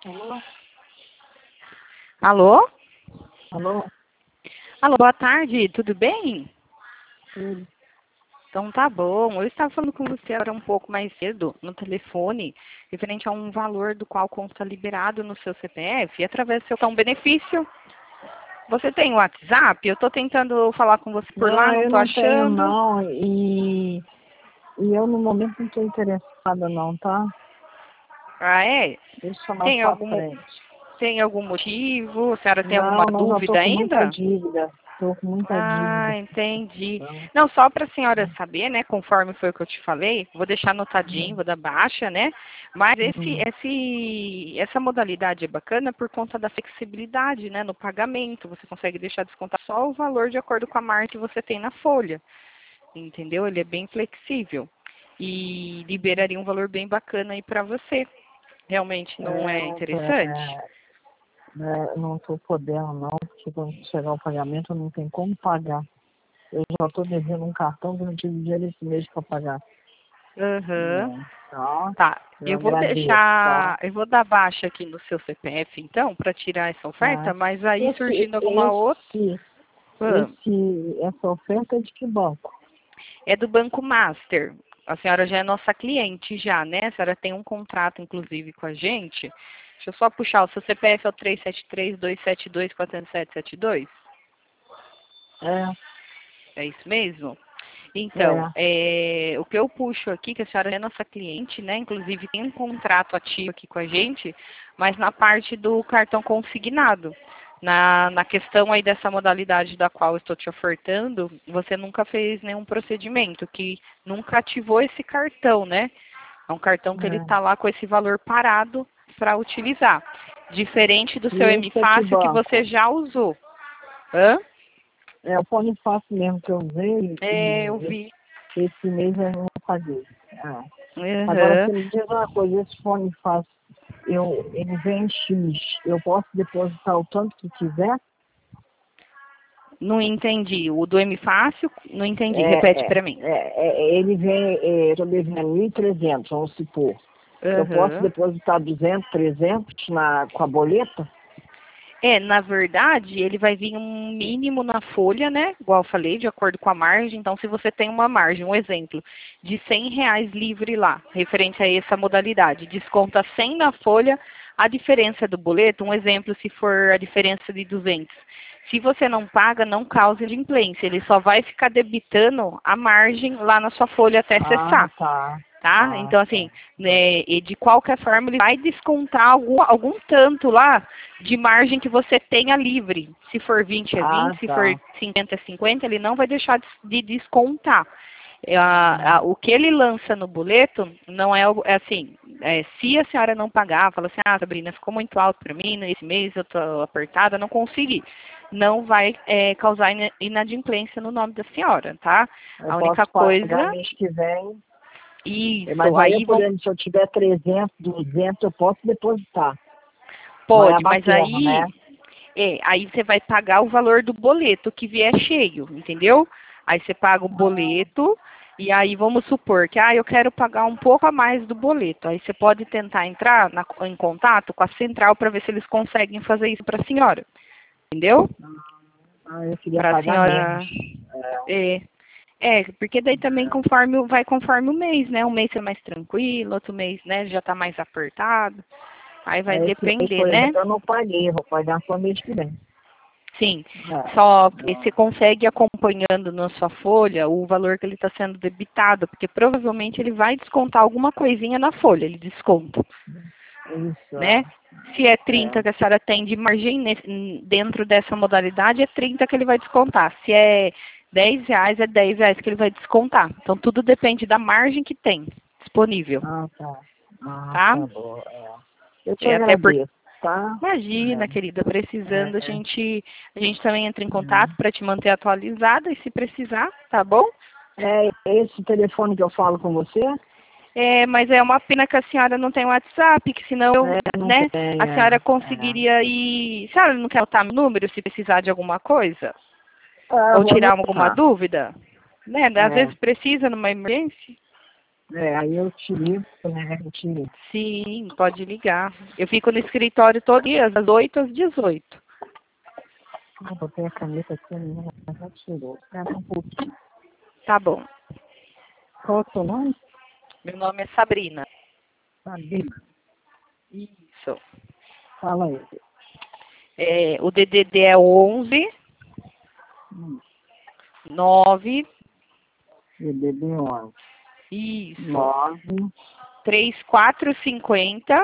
Alô? Alô? Alô? Alô, boa tarde, tudo bem? Tudo. Então tá bom. Eu estava falando com você agora um pouco mais cedo no telefone, referente a um valor do qual consta liberado no seu CPF e através do seu cartão benefício. Você tem o WhatsApp? Eu estou tentando falar com você por lá, Não, não eu estou não tenho achando. não, e eu no momento não estou interessada não, tá? Ah, é? Deixa mais Tem pra algum, frente. tem algum motivo? A senhora tem Não, alguma não, já tô dúvida com muita ainda? dívida. Tô com muita dívida. Ah, entendi. Então, Não, só para a senhora saber, né, conforme foi o que eu te falei, vou deixar anotadinho, vou dar baixa, né? Mas hum, essa modalidade é bacana por conta da flexibilidade, né, no pagamento. Você consegue deixar descontar só o valor de acordo com a margem que você tem na folha, entendeu? Ele é bem flexível e liberaria um valor bem bacana aí para você. Realmente não é interessante? não tô podendo não, porque quando chegar o pagamento não tem como pagar. Eu já tô devendo um cartão que não tive dinheiro esse mês para pagar. Aham. Tá? Tá, Eu agradeço, tá? eu vou dar baixa aqui no seu CPF então, para tirar essa Tá. oferta, mas aí Esse, surgindo alguma outra, esse, ah, essa oferta é de que banco? é do Banco Master. A senhora já é nossa cliente já, né? A senhora tem um contrato, inclusive, com a gente. Deixa eu só puxar, o seu CPF é o 373-272-40772? É, É isso mesmo? Então, é. o que eu puxo aqui, que a senhora é nossa cliente, né? Inclusive tem um contrato ativo aqui com a gente, mas na parte do cartão consignado. Na questão aí dessa modalidade da qual eu estou te ofertando, você nunca fez nenhum procedimento, que nunca ativou esse cartão, né? É um cartão que ele está É. lá com esse valor parado para utilizar. Diferente do seu E M esse é que Fácil que você banco? já usou. Hã? É o Pone Fácil mesmo que eu usei É, eu e vi. esse mês eu não paguei. Ah. Agora, Aham. você me diz uma coisa, esse Pone Fácil, ele vem em X, eu posso depositar o tanto que quiser? Não entendi. O do M Fácil, não entendi. Repete É, para mim. ele vem, eu estou devendo 1.300, vamos supor. Eu posso Aham. depositar 200, 300 com a boleta? É, na verdade, ele vai vir um mínimo na folha, né? Igual eu falei, de acordo com a margem. Então, se você tem uma margem, um exemplo, de R$ 100 livre lá, referente a essa modalidade, desconta 100 na folha, a diferença do boleto, um exemplo, se for a diferença de 200. Se você não paga, não causa inadimplência. Ele só vai ficar debitando a margem lá na sua folha até Ah, cessar. tá. Tá? Ah, Então, tá. assim, né, e de qualquer forma, ele vai descontar algum tanto lá de margem que você tenha livre. Se for 20 é Ah, 20, se for tá. 50 é 50, ele não vai deixar de descontar. Hum. O que ele lança no boleto não é, é assim, se a senhora não pagar, fala assim, ah, Sabrina, ficou muito alto para mim, nesse mês eu estou apertada, não consegui. Não vai causar inadimplência no nome da senhora, tá? Eu A única posso pagar coisa, mês que vem. Mas isso, aí, aí por vão. exemplo, se eu tiver 300, 200, eu posso depositar. Não é Pode, mas abatendo, né? aí você vai pagar o valor do boleto que vier cheio, entendeu? Aí você paga o boleto e aí vamos supor que eu quero pagar um pouco a mais do boleto. Aí você pode tentar entrar em contato com a central para ver se eles conseguem fazer isso para a senhora, entendeu? Ah, eu queria Para a pagar menos. senhora. É, porque daí também conforme o mês, né? Um mês é mais tranquilo, outro mês, né, já está mais apertado. Aí vai Esse mês, depender, por né? exemplo, eu não paguei, vou pagar só mês que vem. Sim, só É, você consegue ir acompanhando na sua folha o valor que ele está sendo debitado, porque provavelmente ele vai descontar alguma coisinha na folha, ele desconta, isso, né? Se é é. 30 que a senhora tem de margem dentro dessa modalidade, é 30 que ele vai descontar. Se é R$ 10, é R$ 10 que ele vai descontar. Então tudo depende da margem que tem disponível, Ah, tá. Ah, tá? tá bom. É. Eu te É até por agradeço, tá? Imagina, querida, precisando, É, a gente também entra em contato para te manter atualizada e se precisar, tá bom? esse telefone que eu falo com você? Mas é uma pena que a senhora não tem WhatsApp, que senão eu, Não né, tem, a senhora conseguiria ir. A senhora não quer botar meu número se precisar de alguma coisa? Ah, eu Ou vou tirar alguma anotar. dúvida? Né? Às É, vezes precisa numa emergência. Aí eu te ligo, né? Eu te ligo. Sim, pode ligar. Eu fico no escritório todo dia, das 8 às 18. Botei a caneta aqui, a menina já tirou. Espera um pouquinho. Tá bom. Qual é o seu nome? Meu nome é Sabrina. Sabrina. Isso. Fala aí. O DDD é 11 9. BBB 11. Isso. 9, 3450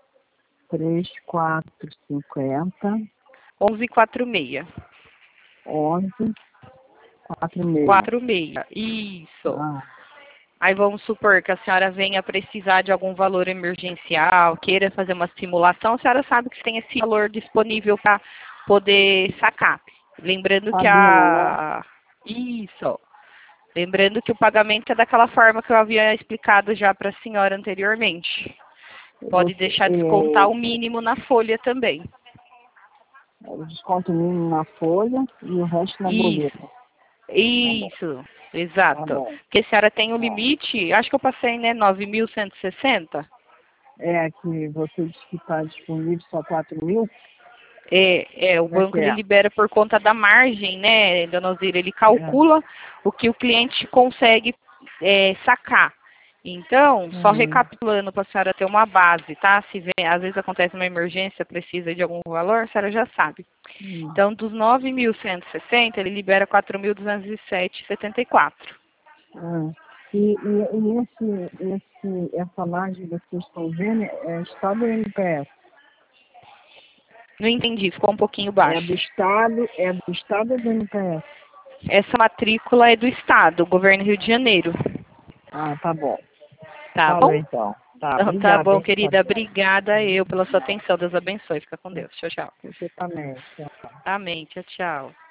3450 1146. 11 46. 46. Isso. Ah, Aí vamos supor que a senhora venha precisar de algum valor emergencial, queira fazer uma simulação, a senhora sabe que tem esse valor disponível para poder sacar. Lembrando que Sabrina, né? Isso. Lembrando que o pagamento é daquela forma que eu havia explicado já para a senhora anteriormente. Pode deixar descontar o mínimo na folha também. O desconto mínimo na folha e o resto na boleta. Isso, Tá exato. bom. Porque a senhora tem um Tá. limite, acho que eu passei, né, 9.160. Que você disse que está disponível só 4.000? O Como é banco que ele é? libera por conta da margem, né, dona Alzira? Ele calcula o que o cliente consegue sacar. Então, só recapitulando para a senhora ter uma base, tá? Se vem, às vezes acontece uma emergência, precisa de algum valor, a senhora já sabe. Então, dos 9.160, ele libera 4.207,74. Essa margem que vocês estão vendo é Estado ou MPS? Não entendi, ficou um pouquinho É baixo. do Estado ou do MPS? Essa matrícula é do Estado, governo Rio de Janeiro. Ah, tá bom. Tá Falou bom? então. Tá, Então, tá obrigada, bom, hein, querida. Sabrina. Obrigada eu pela sua atenção. Deus abençoe. Fica com Deus. Tchau, tchau. Você também. Tchau. Amém. Tchau, tchau.